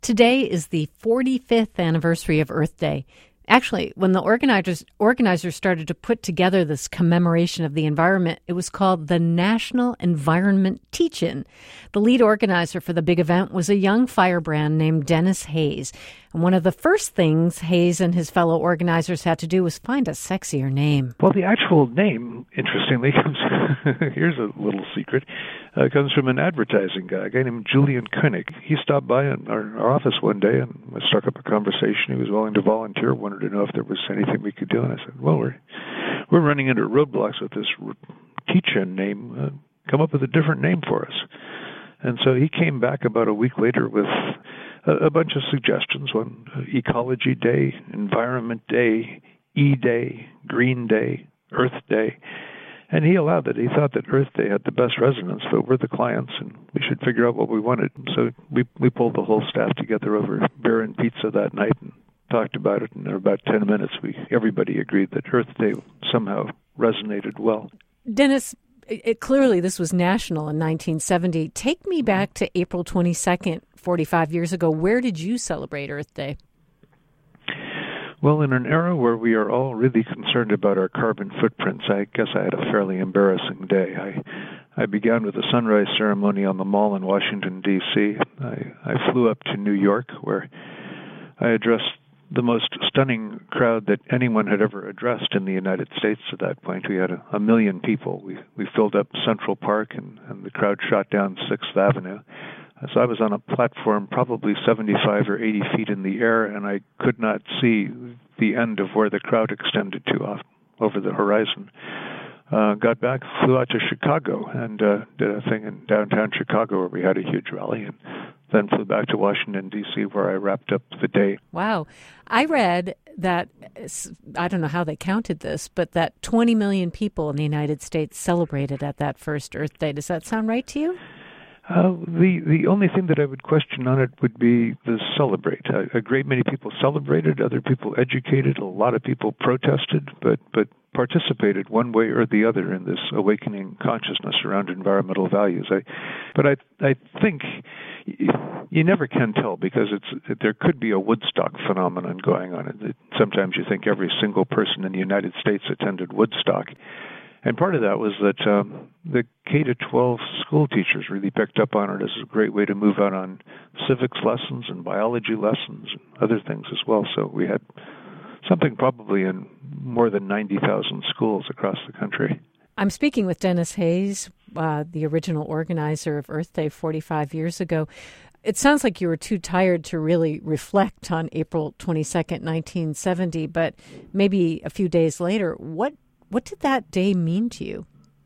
Today is the 45th anniversary of Earth Day. Actually, when the organizers started to put together this commemoration of the environment, it was called the National Environment Teach-In. The lead organizer for the big event was a young firebrand named Dennis Hayes. And one of the first things Hayes and his fellow organizers had to do was find a sexier name. Well, the actual name, interestingly, here's a little secret, comes from an advertising guy, a guy named Julian Koenig. He stopped by in our office one day and struck up a conversation. He was willing to volunteer, wanted to know if there was anything we could do. And I said, well, we're running into roadblocks with this teach-in name. Come up with a different name for us. And so he came back about a week later with a bunch of suggestions. One, Ecology Day, Environment Day, E-Day, Green Day, Earth Day. And he allowed that. He thought that Earth Day had the best resonance, but we're the clients, and we should figure out what we wanted. So we pulled the whole staff together over beer and pizza that night and talked about it. And in about 10 minutes, everybody agreed that Earth Day somehow resonated well. Dennis, clearly this was national in 1970. Take me back to April 22nd, 45 years ago. Where did you celebrate Earth Day? Well, in an era where we are all really concerned about our carbon footprints, I guess I had a fairly embarrassing day. I began with a sunrise ceremony on the Mall in Washington, D.C. I flew up to New York, where I addressed the most stunning crowd that anyone had ever addressed in the United States at that point. We had a million people. We filled up Central Park, and the crowd shot down 6th Avenue. So I was on a platform probably 75 or 80 feet in the air, and I could not see the end of where the crowd extended to over the horizon. Got back, flew out to Chicago, and did a thing in downtown Chicago where we had a huge rally, and then flew back to Washington, D.C., where I wrapped up the day. Wow. I read that, I don't know how they counted this, but that 20 million people in the United States celebrated at that first Earth Day. Does that sound right to you? The only thing that I would question on it would be the celebrate. A great many people celebrated, other people educated, a lot of people protested, but participated one way or the other in this awakening consciousness around environmental values. I think you never can tell, because there could be a Woodstock phenomenon going on. Sometimes you think every single person in the United States attended Woodstock. And part of that was that the K-12 school teachers really picked up on it as a great way to move out on civics lessons and biology lessons and other things as well. So we had something probably in more than 90,000 schools across the country. I'm speaking with Dennis Hayes, the original organizer of Earth Day 45 years ago. It sounds like you were too tired to really reflect on April 22nd, 1970, but maybe a few days later, what did that day mean to you?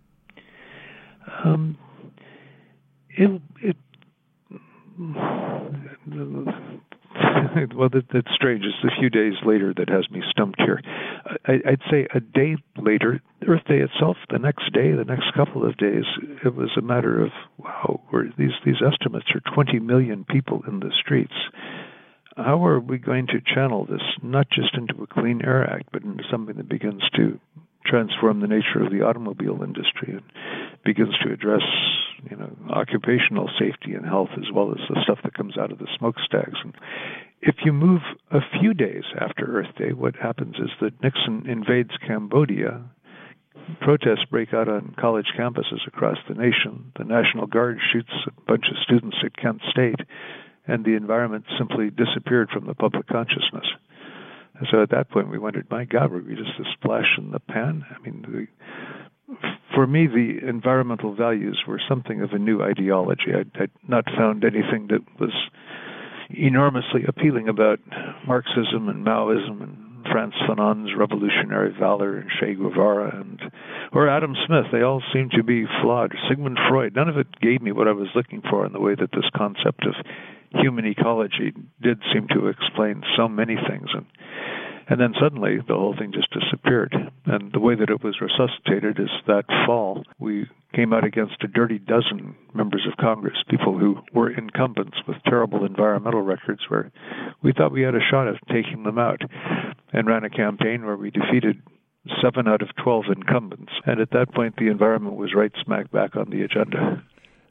Well, that's strange. It's a few days later that has me stumped here. I'd say a day later, Earth Day itself, the next day, the next couple of days, it was a matter of, wow, these estimates are 20 million people in the streets. How are we going to channel this, not just into a Clean Air Act, but into something that begins to transform the nature of the automobile industry and begins to address, occupational safety and health, as well as the stuff that comes out of the smokestacks. And if you move a few days after Earth Day, what happens is that Nixon invades Cambodia. Protests break out on college campuses across the nation. The National Guard shoots a bunch of students at Kent State, and the environment simply disappeared from the public consciousness. And so at that point, we wondered, my God, were we just a splash in the pan? I mean, for me, the environmental values were something of a new ideology. I'd not found anything that was enormously appealing about Marxism and Maoism and Frantz Fanon's revolutionary valor and Che Guevara or Adam Smith. They all seemed to be flawed. Sigmund Freud, none of it gave me what I was looking for in the way that this concept of human ecology did seem to explain so many things. And then suddenly the whole thing just disappeared. And the way that it was resuscitated is that fall, we came out against a dirty dozen members of Congress, people who were incumbents with terrible environmental records, where we thought we had a shot of taking them out, and ran a campaign where we defeated 7 out of 12 incumbents. And at that point, the environment was right smack back on the agenda.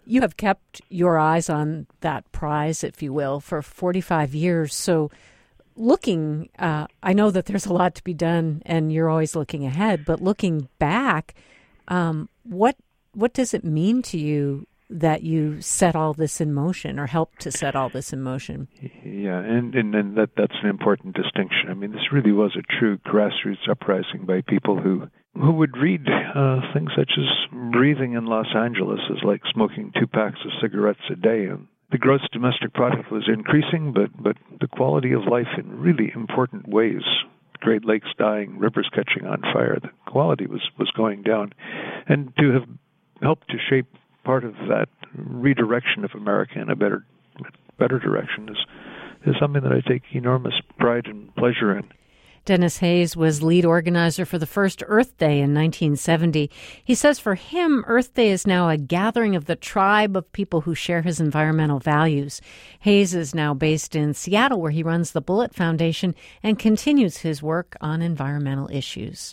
You have kept your eyes on that prize, if you will, for 45 years. So looking, I know that there's a lot to be done and you're always looking ahead, but looking back, what does it mean to you that you set all this in motion or helped to set all this in motion? Yeah, and that's an important distinction. I mean, this really was a true grassroots uprising by people who would read things such as breathing in Los Angeles is like smoking 2 packs of cigarettes a day. And the gross domestic product was increasing, but the quality of life in really important ways, Great Lakes dying, rivers catching on fire, the quality was going down. And to have helped to shape part of that redirection of America in a better direction is something that I take enormous pride and pleasure in. Denis Hayes was lead organizer for the first Earth Day in 1970. He says for him, Earth Day is now a gathering of the tribe of people who share his environmental values. Hayes is now based in Seattle, where he runs the Bullitt Foundation and continues his work on environmental issues.